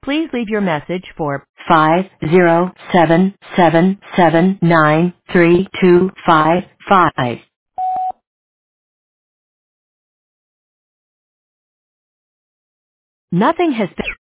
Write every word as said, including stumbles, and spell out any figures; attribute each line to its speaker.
Speaker 1: Please leave your message for five zero seven seven seven nine three two five five. Nothing has been